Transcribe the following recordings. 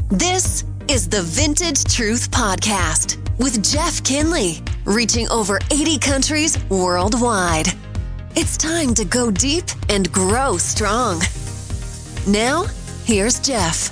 This is the Vintage Truth Podcast with Jeff Kinley, reaching over 80 countries worldwide. It's time to go deep and grow strong. Now, here's Jeff.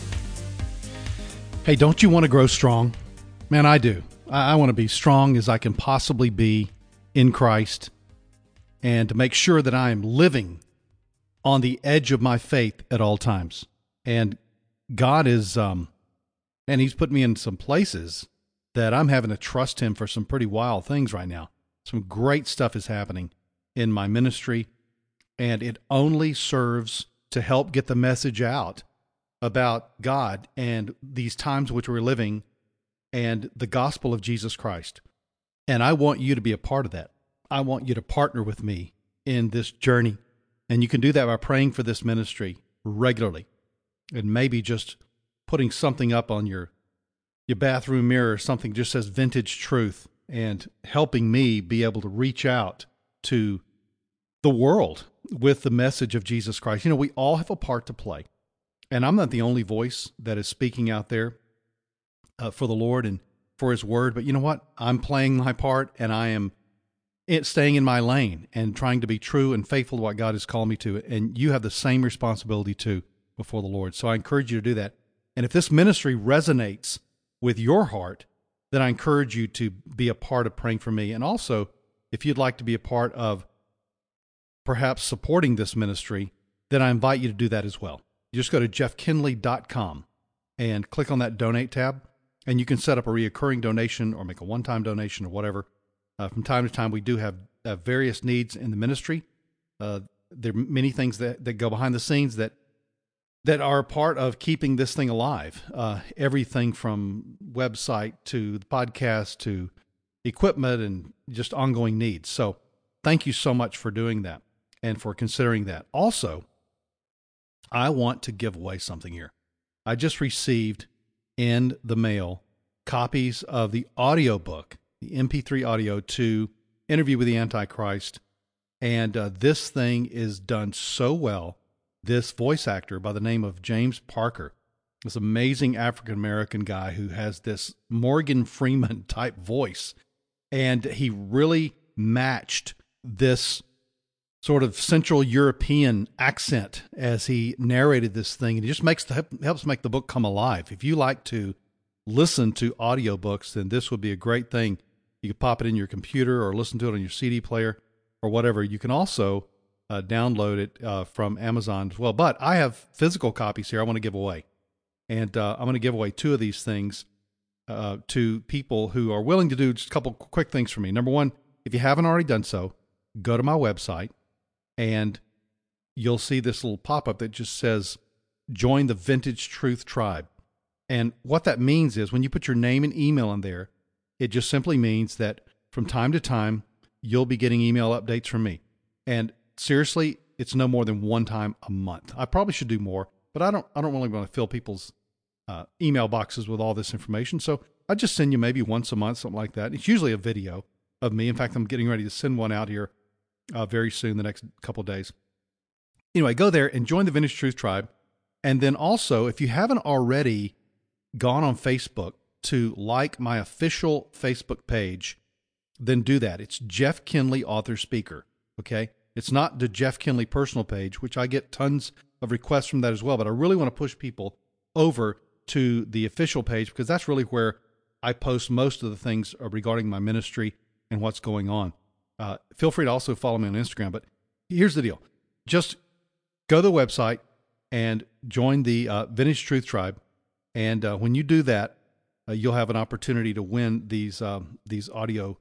Hey, don't you want to grow strong? Man, I do. I want to be strong as I can possibly be in Christ and to make sure that I am living on the edge of my faith at all times. And God is, and He's put me in some places that I'm having to trust Him for some pretty wild things right now. Some great stuff is happening in my ministry, and it only serves to help get the message out about God and these times which we're living and the gospel of Jesus Christ. And I want you to be a part of that. I want you to partner with me in this journey. And you can do that by praying for this ministry regularly, and maybe just putting something up on your bathroom mirror, something just says Vintage Truth, and helping me be able to reach out to the world with the message of Jesus Christ. You know, we all have a part to play, and I'm not the only voice that is speaking out there for the Lord and for His word. But you know what? I'm playing my part, and I am staying in my lane and trying to be true and faithful to what God has called me to. And you have the same responsibility too before the Lord. So I encourage you to do that. And if this ministry resonates with your heart, then I encourage you to be a part of praying for me. And also, if you'd like to be a part of perhaps supporting this ministry, then I invite you to do that as well. You just go to jeffkinley.com and click on that donate tab, and you can set up a reoccurring donation or make a one-time donation or whatever. From time to time, we do have various needs in the ministry. There are many things that go behind the scenes that are a part of keeping this thing alive. Everything from website to the podcast to equipment and just ongoing needs. So thank you so much for doing that and for considering that. Also, I want to give away something here. I just received in the mail copies of the audiobook, the MP3 audio to Interview with the Antichrist. And this thing is done so well. This voice actor by the name of James Parker, this amazing African-American guy who has this Morgan Freeman type voice. And he really matched this sort of Central European accent as he narrated this thing. And it just helps make the book come alive. If you like to listen to audiobooks, then this would be a great thing. You could pop it in your computer or listen to it on your CD player or whatever. You can also download it from Amazon as well. But I have physical copies here I want to give away. And I'm going to give away two of these things to people who are willing to do just a couple quick things for me. Number one, if you haven't already done so, go to my website and you'll see this little pop-up that just says, join the Vintage Truth Tribe. And what that means is when you put your name and email in there, it just simply means that from time to time, you'll be getting email updates from me. And seriously, it's no more than one time a month. I probably should do more, but I don't really want to fill people's email boxes with all this information. So I just send you maybe once a month, something like that. It's usually a video of me. In fact, I'm getting ready to send one out here very soon, the next couple of days. Anyway, go there and join the Vintage Truth Tribe. And then also, if you haven't already gone on Facebook to like my official Facebook page, then do that. It's Jeff Kinley, author, speaker. Okay. It's not the Jeff Kinley personal page, which I get tons of requests from that as well. But I really want to push people over to the official page because that's really where I post most of the things regarding my ministry and what's going on. Feel free to also follow me on Instagram. But here's the deal. Just go to the website and join the Vintage Truth Tribe. And when you do that, you'll have an opportunity to win these audio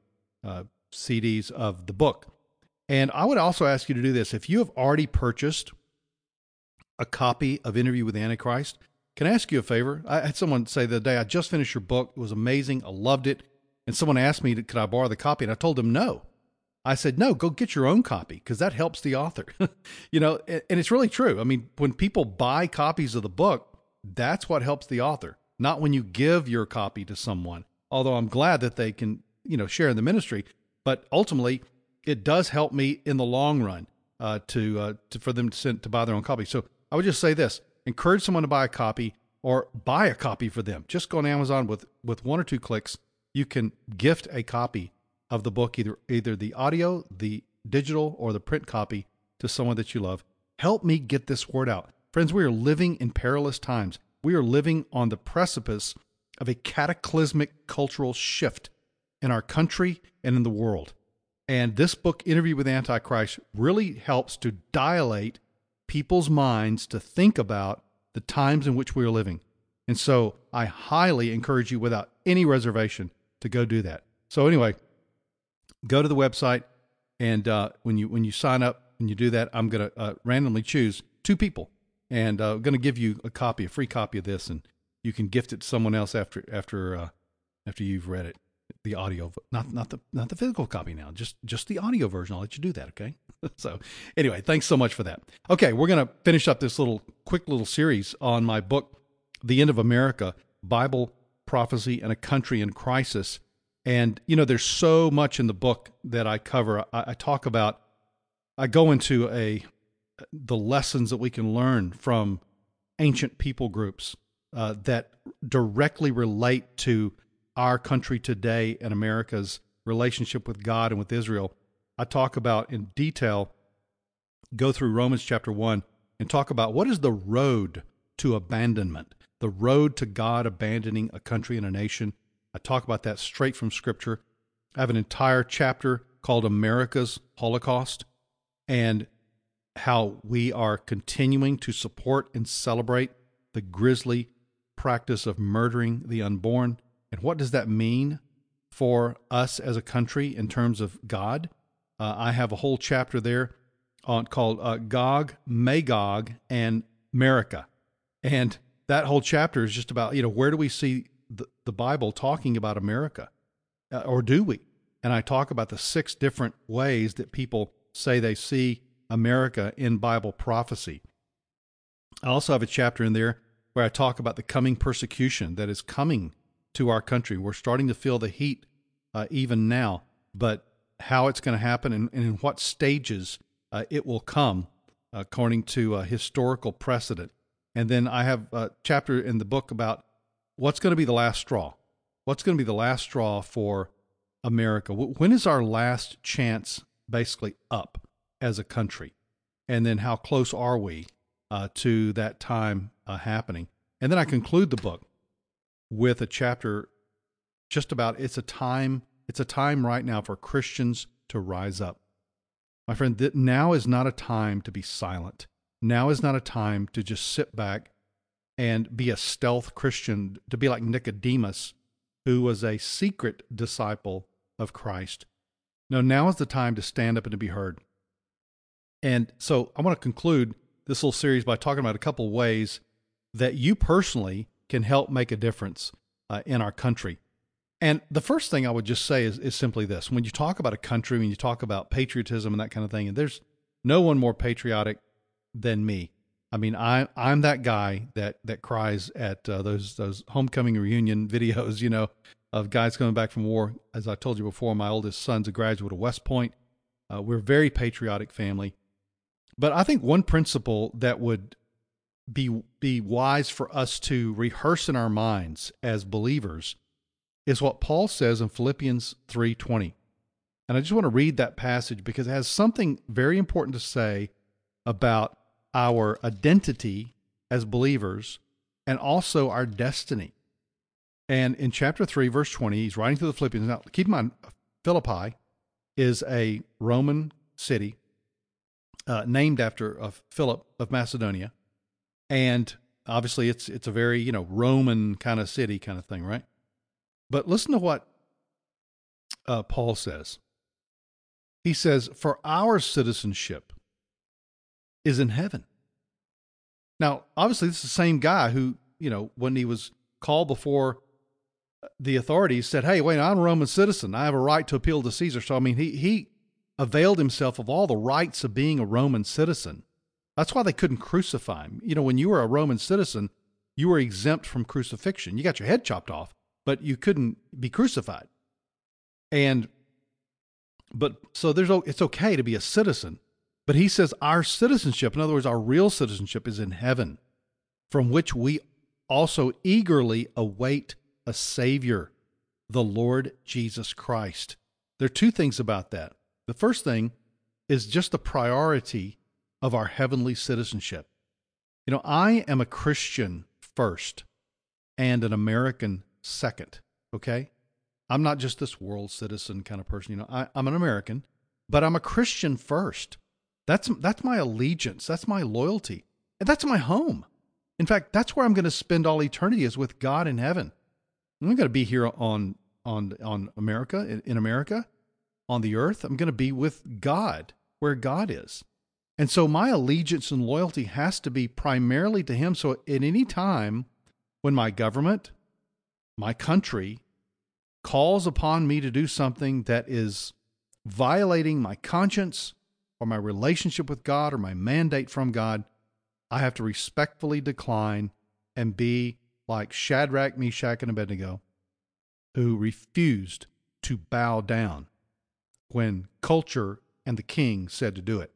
CDs of the book. And I would also ask you to do this. If you have already purchased a copy of Interview with the Antichrist, can I ask you a favor? I had someone say the other day, I just finished your book. It was amazing. I loved it. And someone asked me, could I borrow the copy? And I told them no. I said, no, go get your own copy because that helps the author. You know, and it's really true. I mean, when people buy copies of the book, that's what helps the author, not when you give your copy to someone. Although I'm glad that they can, share in the ministry, but ultimately it does help me in the long run for them to buy their own copy. So I would just say this: encourage someone to buy a copy. or buy a copy for them. Just go on Amazon with one or two clicks. You can gift a copy of the book, either the audio, the digital, or the print copy to someone that you love. Help me get this word out. Friends, we are living in perilous times. We are living on the precipice of a cataclysmic cultural shift in our country and in the world. And this book, Interview with Antichrist, really helps to dilate people's minds to think about the times in which we are living. And so I highly encourage you, without any reservation, to go do that. So anyway, go to the website, and when you sign up and you do that, I'm going to randomly choose 2 people, and I'm going to give you a free copy of this, and you can gift it to someone else after you've read it. The audio, not the physical copy now, just the audio version. I'll let you do that, okay? So anyway, thanks so much for that. Okay, we're going to finish up this quick little series on my book, The End of America, Bible, Prophecy, and a Country in Crisis. And, there's so much in the book that I cover. I go into the lessons that we can learn from ancient people groups that directly relate to our country today and America's relationship with God and with Israel. I talk about in detail, go through Romans chapter 1 and talk about what is the road to abandonment, the road to God abandoning a country and a nation. I talk about that straight from Scripture. I have an entire chapter called America's Holocaust, and how we are continuing to support and celebrate the grisly practice of murdering the unborn. And what does that mean for us as a country in terms of God? I have a whole chapter there called Gog, Magog, and America. And that whole chapter is just about, where do we see the Bible talking about America? Or do we? And I talk about the 6 different ways that people say they see America in Bible prophecy. I also have a chapter in there where I talk about the coming persecution that is coming to our country. We're starting to feel the heat even now, but how it's going to happen and in what stages it will come according to historical precedent. And then I have a chapter in the book about what's going to be the last straw. What's going to be the last straw for America? When is our last chance basically up as a country? And then how close are we to that time happening? And then I conclude the book with a chapter just about it's a time right now for Christians to rise up. My friend, now is not a time to be silent. Now is not a time to just sit back and be a stealth Christian, to be like Nicodemus, who was a secret disciple of Christ. No, now is the time to stand up and to be heard. And so I want to conclude this little series by talking about a couple of ways that you personally can help make a difference in our country. And the first thing I would just say is simply this. When you talk about a country, when you talk about patriotism and that kind of thing, and there's no one more patriotic than me. I mean, I'm that guy that cries at those homecoming reunion videos, of guys coming back from war. As I told you before, my oldest son's a graduate of West Point. We're a very patriotic family. But I think one principle that would be wise for us to rehearse in our minds as believers is what Paul says in Philippians 3:20. And I just want to read that passage because it has something very important to say about our identity as believers and also our destiny. And in chapter 3, verse 20, he's writing to the Philippians. Now, keep in mind, Philippi is a Roman city named after Philip of Macedonia. And obviously it's a very, Roman kind of city kind of thing, right? But listen to what Paul says. He says, "For our citizenship is in heaven." Now, obviously, this is the same guy who, when he was called before the authorities, said, "Hey, wait, I'm a Roman citizen. I have a right to appeal to Caesar." So, I mean, he availed himself of all the rights of being a Roman citizen. That's why they couldn't crucify him. When you were a Roman citizen, you were exempt from crucifixion. You got your head chopped off, but you couldn't be crucified. So it's okay to be a citizen. But he says our citizenship, in other words, our real citizenship is in heaven, from which we also eagerly await a Savior, the Lord Jesus Christ. There are two things about that. The first thing is just the priority of our heavenly citizenship. You know, I am a Christian first and an American second, okay? I'm not just this world citizen kind of person. You know, I'm an American, but I'm a Christian first. That's my allegiance. That's my loyalty. And that's my home. In fact, that's where I'm going to spend all eternity, is with God in heaven. I'm not going to be here on America, in America, on the earth. I'm going to be with God, where God is. And so my allegiance and loyalty has to be primarily to Him. So at any time when my government, my country, calls upon me to do something that is violating my conscience or my relationship with God or my mandate from God, I have to respectfully decline and be like Shadrach, Meshach, and Abednego, who refused to bow down when culture and the king said to do it.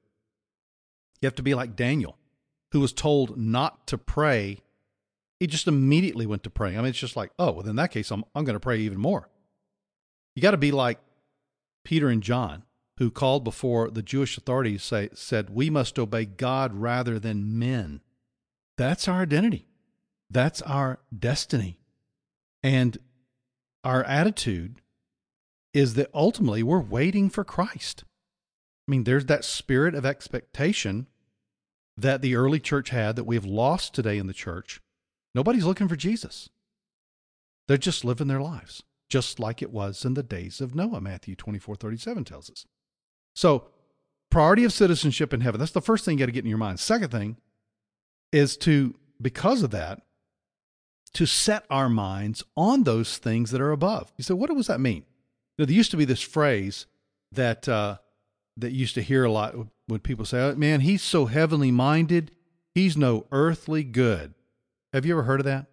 You have to be like Daniel, who was told not to pray. He just immediately went to praying. I mean, it's just like, oh, well, in that case, I'm going to pray even more. You got to be like Peter and John, who called before the Jewish authorities, said, we must obey God rather than men. That's our identity. That's our destiny. And our attitude is that ultimately we're waiting for Christ. I mean, there's that spirit of expectation that the early church had that we have lost today in the church. Nobody's looking for Jesus. They're just living their lives, just like it was in the days of Noah, Matthew 24:37 tells us. So, priority of citizenship in heaven, that's the first thing you got to get in your mind. Second thing is because of that, to set our minds on those things that are above. You say, what does that mean? You know, there used to be this phrase that used to hear a lot when people say, oh, man, he's so heavenly minded, he's no earthly good. Have you ever heard of that?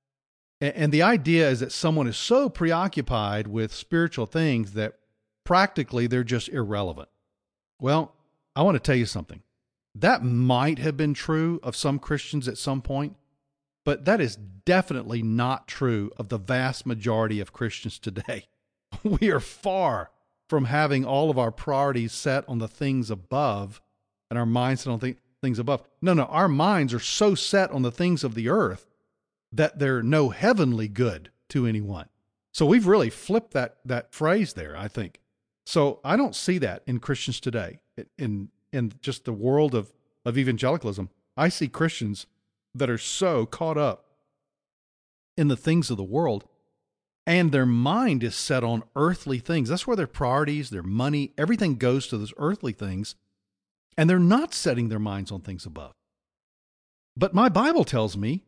And the idea is that someone is so preoccupied with spiritual things that practically they're just irrelevant. Well, I want to tell you something. That might have been true of some Christians at some point, but that is definitely not true of the vast majority of Christians today. We are far from having all of our priorities set on the things above and our minds set on things above. No, our minds are so set on the things of the earth that they're no heavenly good to anyone. So we've really flipped that phrase there, I think. So I don't see that in Christians today, in just the world of evangelicalism. I see Christians that are so caught up in the things of the world, and their mind is set on earthly things. That's where their priorities, their money, everything goes to those earthly things, and they're not setting their minds on things above. But my Bible tells me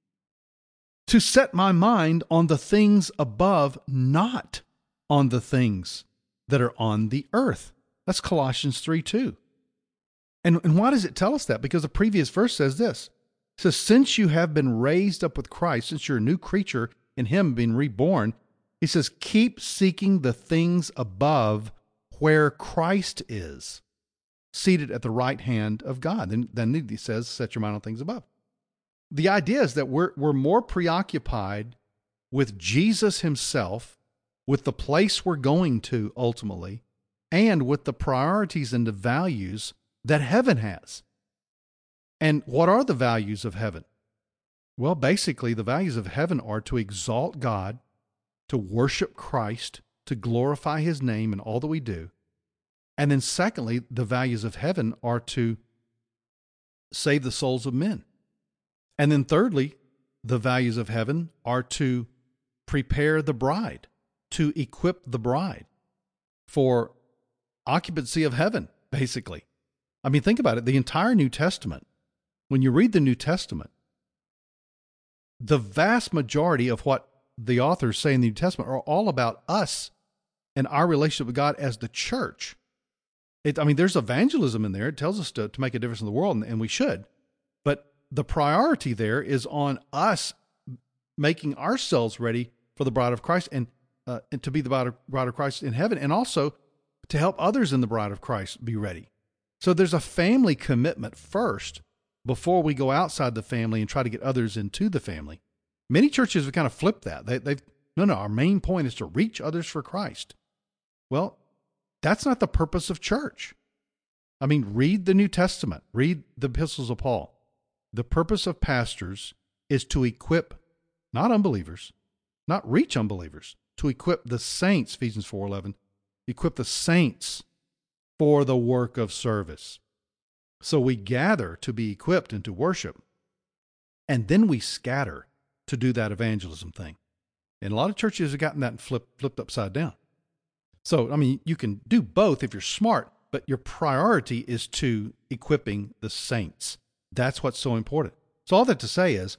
to set my mind on the things above, not on the things that are on the earth. That's Colossians 3:2. And why does it tell us that? Because the previous verse says this. It says, since you have been raised up with Christ, since you're a new creature in Him being reborn, He says, keep seeking the things above where Christ is, seated at the right hand of God. Then He says, set your mind on things above. The idea is that we're more preoccupied with Jesus Himself, with the place we're going to ultimately, and with the priorities and the values that heaven has. And what are the values of heaven? Well, basically, the values of heaven are to exalt God, to worship Christ, to glorify His name in all that we do. And then secondly, the values of heaven are to save the souls of men. And then thirdly, the values of heaven are to prepare the bride, to equip the bride for occupancy of heaven, basically. I mean, think about it. The entire New Testament, when you read the New Testament, the vast majority of what the authors say in the New Testament are all about us and our relationship with God as the church. There's evangelism in there. It tells us to make a difference in the world, and we should. But the priority there is on us making ourselves ready for the bride of Christ and to be the bride of Christ in heaven, and also to help others in the bride of Christ be ready. So there's a family commitment first before we go outside the family and try to get others into the family. Many churches have kind of flipped that. No, our main point is to reach others for Christ. Well, that's not the purpose of church. I mean, read the New Testament, read the epistles of Paul. The purpose of pastors is to equip not unbelievers, not reach unbelievers, to equip the saints, Ephesians 4:11, equip the saints for the work of service. So we gather to be equipped and to worship, and then we scatter to do that evangelism thing. And a lot of churches have gotten that and flipped upside down. So, I mean, you can do both if you're smart, but your priority is to equipping the saints. That's what's so important. So all that to say is,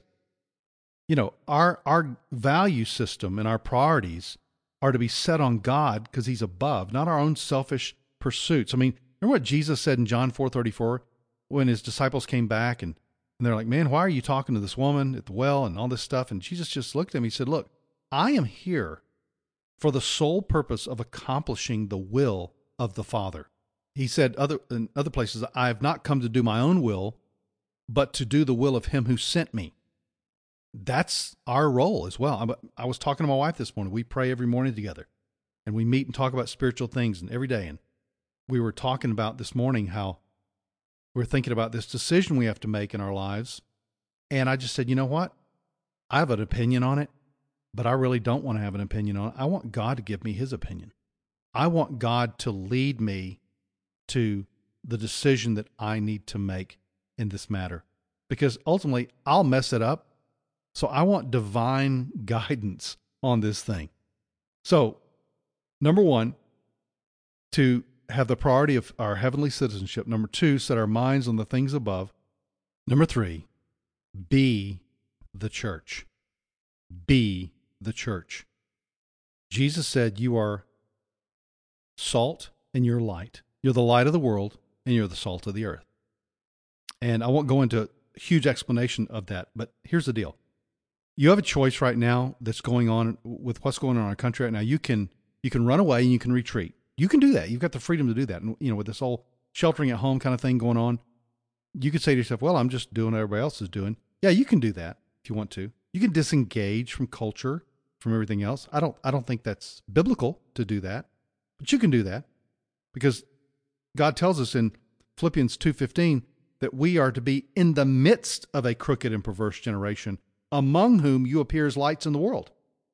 our value system and our priorities are to be set on God because he's above, not our own selfish pursuits. I mean, remember what Jesus said in John 4:34 when his disciples came back and they're like, man, why are you talking to this woman at the well and all this stuff? And Jesus just looked at him. He said, look, I am here for the sole purpose of accomplishing the will of the Father. He said in other places, I have not come to do my own will, but to do the will of him who sent me. That's our role as well. I was talking to my wife this morning. We pray every morning together, and we meet and talk about spiritual things and every day. And we were talking about this morning how we're thinking about this decision we have to make in our lives. And I just said, you know what? I have an opinion on it, but I really don't want to have an opinion on it. I want God to give me his opinion. I want God to lead me to the decision that I need to make in this matter, because ultimately I'll mess it up. So I want divine guidance on this thing. So, number one, to have the priority of our heavenly citizenship. Number two, set our minds on the things above. Number three, be the church. Be the church. Jesus said, you are salt and you're light. You're the light of the world and you're the salt of the earth. And I won't go into a huge explanation of that, but here's the deal. You have a choice right now that's going on with what's going on in our country right now. You can run away and you can retreat. You can do that. You've got the freedom to do that. And, with this whole sheltering at home kind of thing going on, you could say to yourself, well, I'm just doing what everybody else is doing. Yeah, you can do that if you want to. You can disengage from culture, from everything else. I don't think that's biblical to do that, but you can do that because God tells us in Philippians 2:15 that we are to be in the midst of a crooked and perverse generation, among whom you appear as lights in the world.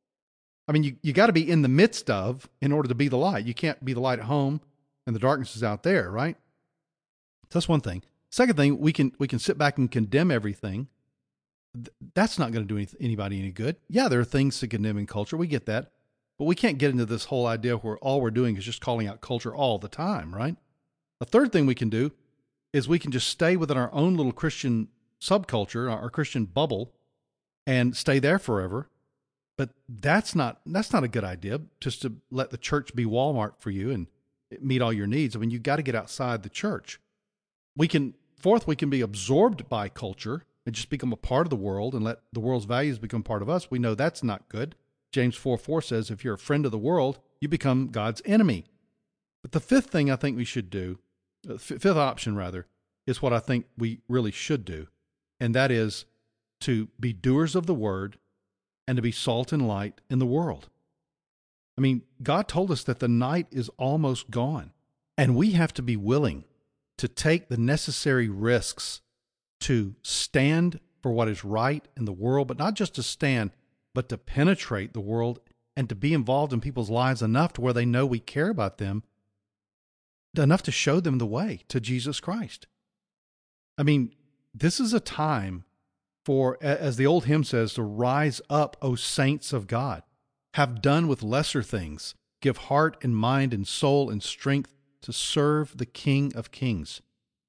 I mean, you got to be in the midst of in order to be the light. You can't be the light at home and the darkness is out there, right? So that's one thing. Second thing, we can sit back and condemn everything. That's not going to do anybody any good. Yeah, there are things to condemn in culture. We get that. But we can't get into this whole idea where all we're doing is just calling out culture all the time, right? The third thing we can do is we can just stay within our own little Christian subculture, our Christian bubble, and stay there forever. But that's not a good idea, just to let the church be Walmart for you and meet all your needs. I mean, you got to get outside the church. Fourth, we can be absorbed by culture and just become a part of the world and let the world's values become part of us. We know that's not good. James 4:4 says, if you're a friend of the world, you become God's enemy. But the fifth thing I think we should do, fifth option rather, is what I think we really should do. And that is to be doers of the word and to be salt and light in the world. I mean, God told us that the night is almost gone, and we have to be willing to take the necessary risks to stand for what is right in the world, but not just to stand, but to penetrate the world and to be involved in people's lives enough to where they know we care about them, enough to show them the way to Jesus Christ. I mean, this is a time for, as the old hymn says, to rise up, O saints of God. Have done with lesser things. Give heart and mind and soul and strength to serve the King of Kings.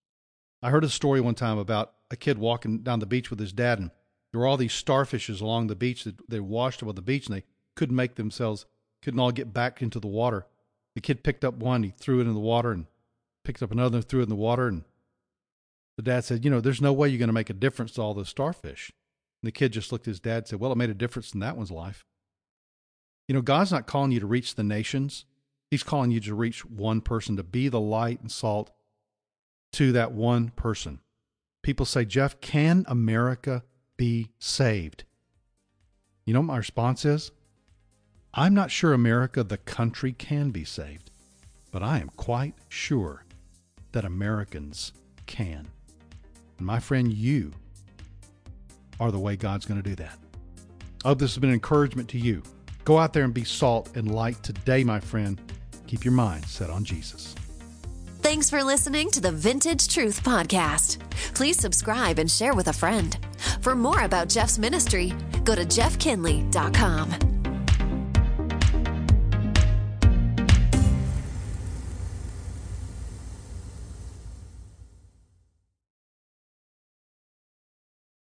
I heard a story one time about a kid walking down the beach with his dad, and there were all these starfishes along the beach that they washed up on the beach, and they couldn't all get back into the water. The kid picked up one, he threw it in the water, and picked up another, threw it in the water, and the dad said, there's no way you're going to make a difference to all those starfish. And the kid just looked at his dad and said, well, it made a difference in that one's life. God's not calling you to reach the nations. He's calling you to reach one person, to be the light and salt to that one person. People say, Jeff, can America be saved? You know what my response is? I'm not sure America, the country, can be saved, but I am quite sure that Americans can. And my friend, you are the way God's going to do that. I hope this has been an encouragement to you. Go out there and be salt and light today, my friend. Keep your mind set on Jesus. Thanks for listening to the Vintage Truth Podcast. Please subscribe and share with a friend. For more about Jeff's ministry, go to jeffkinley.com.